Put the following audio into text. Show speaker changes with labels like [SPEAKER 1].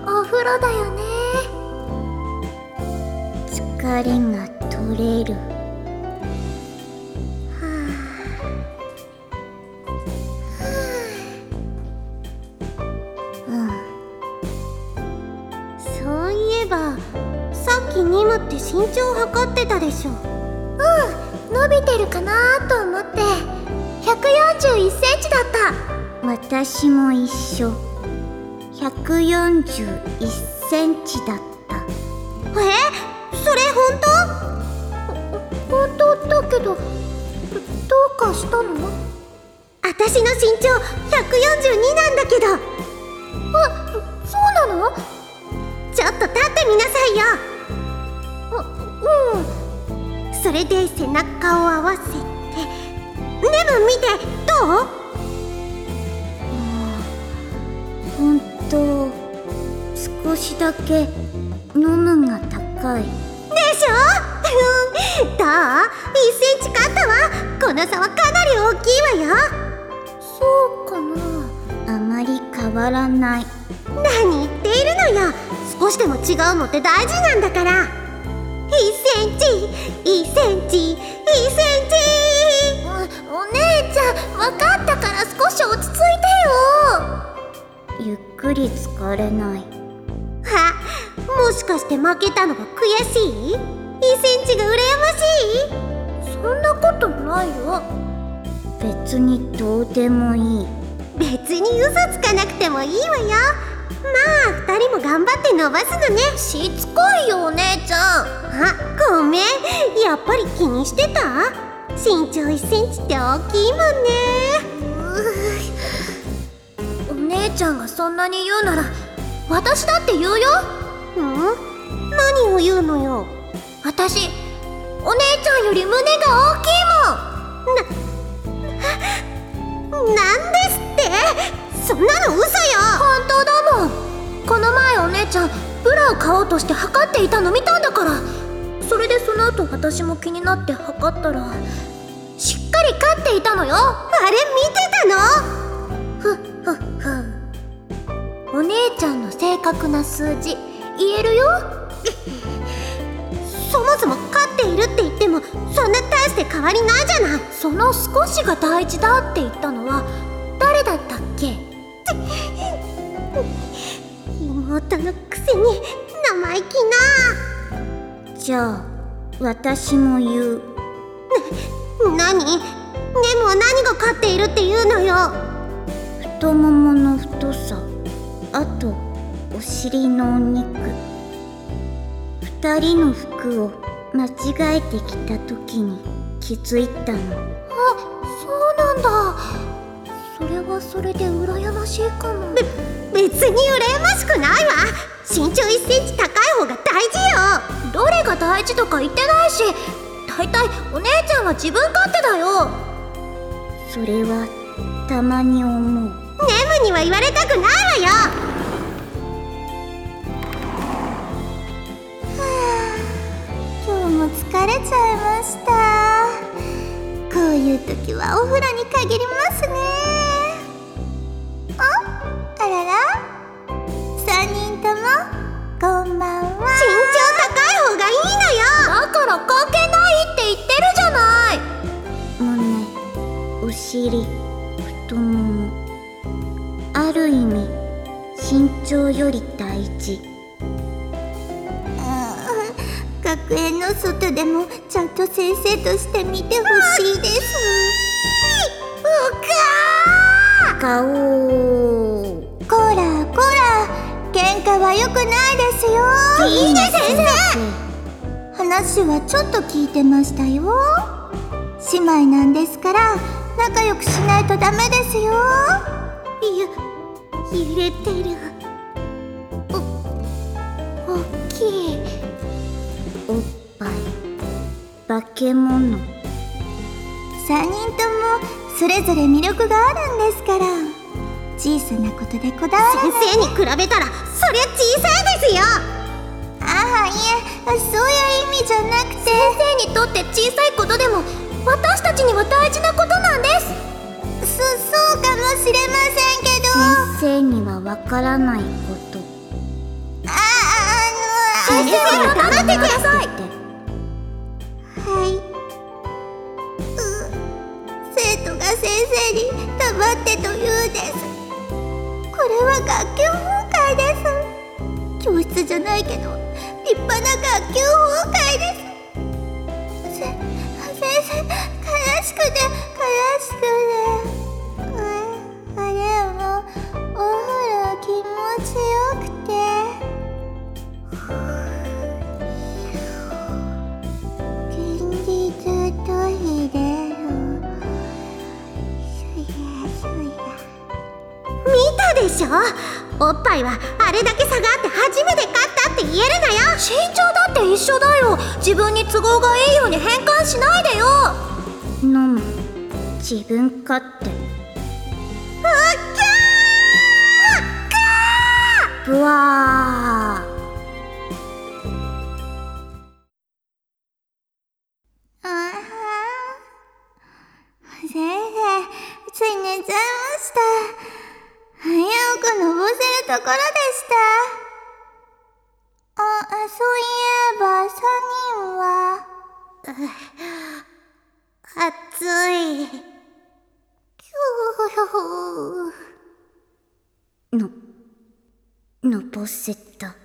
[SPEAKER 1] お風呂だよね。
[SPEAKER 2] 疲れが取れる。
[SPEAKER 3] そういえばさっきニムって身長を測ってたでしょ。
[SPEAKER 1] 伸びてるかなと思って141センチだった。
[SPEAKER 2] 私も一緒。141センチだった。
[SPEAKER 3] それ
[SPEAKER 1] 本当だけど、どうかしたの？
[SPEAKER 3] 私の身長142なんだけど。
[SPEAKER 1] そうなの？
[SPEAKER 3] ちょっと立ってみなさいよ。それで背中を合わせて。ネム見て、どう？
[SPEAKER 2] ほんと少しだけ飲むが高い。
[SPEAKER 3] でしょ？どう？1センチ勝ったわ。この差はかなり大きいわよ。
[SPEAKER 1] そうかな。
[SPEAKER 2] あまり変わらない。
[SPEAKER 3] 何言っているのよ。少しでも違うのって大事なんだから。1センチ、1センチ、1センチ。
[SPEAKER 1] お姉ちゃん、分かったから少し落ち着いてよ。
[SPEAKER 2] ゆっくり疲れない。
[SPEAKER 3] もしかして負けたのが悔しい？ 1 センチが羨ましい？
[SPEAKER 1] そんなことないよ。
[SPEAKER 2] 別にどうでもいい。
[SPEAKER 3] 別に嘘つかなくてもいいわよ。まあ2人も頑張って伸ばすのね。
[SPEAKER 1] しつこいよお姉ちゃん。
[SPEAKER 3] ごめん、やっぱり気にしてた？身長1センチって大きいもんね。
[SPEAKER 1] お姉ちゃんがそんなに言うなら私だって言うよ。
[SPEAKER 3] 何を言うのよ。
[SPEAKER 1] 私、お姉ちゃんより胸が大きいもん。
[SPEAKER 3] なんですって？そんなの嘘よ。
[SPEAKER 1] 本当だもん。この前お姉ちゃんブラを買おうとして測っていたの見たんだから。それでその後私も気になって測ったらしっかり勝っていたのよ。
[SPEAKER 3] あれ見てた
[SPEAKER 1] の？お姉ちゃんの正確な数字言えるよ。
[SPEAKER 3] そもそも勝っているって言ってもそんな大して変わりないじゃない。
[SPEAKER 1] その少しが大事だって言ったのは誰だったっけ？
[SPEAKER 3] 妹のくせに生意気な。
[SPEAKER 2] じゃあ私も言う。
[SPEAKER 3] 何？ネムは何が勝っているって言うのよ。
[SPEAKER 2] 太ももの太さ、あとお尻のお肉。2人の服を間違えてきた時に気づいたの。
[SPEAKER 1] そうなんだ。それはそれで羨ましいかも。
[SPEAKER 3] 別に羨ましくないわ。身長1センチ高い方が大事よ。
[SPEAKER 1] どれが大事とか言ってないし、だいたいお姉ちゃんは自分勝手だよ。
[SPEAKER 2] それはたまに思う。
[SPEAKER 3] ネムには言われたくないわよ。
[SPEAKER 1] 今日も疲れちゃいました。こういう時はお風呂に限りますね。あらら、3人ともこんばんは。
[SPEAKER 3] 身長高い方がいいのよ。
[SPEAKER 1] だから関係ないって言ってるじゃない。
[SPEAKER 2] 胸、お尻、太もも、ある意味身長より大事。
[SPEAKER 1] 学園の外でもちゃんと先生として見てほしいです。
[SPEAKER 2] ガオー。
[SPEAKER 1] こらこら、喧嘩は良くないですよ。
[SPEAKER 3] いいね先生。
[SPEAKER 1] 話はちょっと聞いてましたよ。姉妹なんですから仲良くしないとダメですよ。
[SPEAKER 3] 揺れてる。
[SPEAKER 1] 大きい
[SPEAKER 2] おっぱい、化け物。
[SPEAKER 1] 3人ともそれぞれ魅力があるんですから、小さなことでこだわらない。
[SPEAKER 3] 先生に比べたらそりゃ小さいですよ。
[SPEAKER 1] ああ、いえ、そういう意味じゃなくて、先生にとって小さいことでも私たちには大事なことなんです。そうかもしれませんけど、
[SPEAKER 2] 先生にはわからないこと。
[SPEAKER 3] 先生は黙ってください。生徒が先生に黙ってと言うんです。これは学級崩壊です。教室じゃないけど立派な学級崩壊です。先生、悲しくてあれもお風呂気持ちよくて現実トイレ見たでしょ。おっぱいはあれだけ差があって初めて勝ったって言えるのよ。
[SPEAKER 1] 身長だって一緒だよ。自分に都合がいいように変換しないでよ。
[SPEAKER 2] 飲む自分勝手。ブワー。
[SPEAKER 3] 先生、つい寝ちゃいました。早くのぼせるところでした。そういえば3人は暑い。
[SPEAKER 2] のぼせた。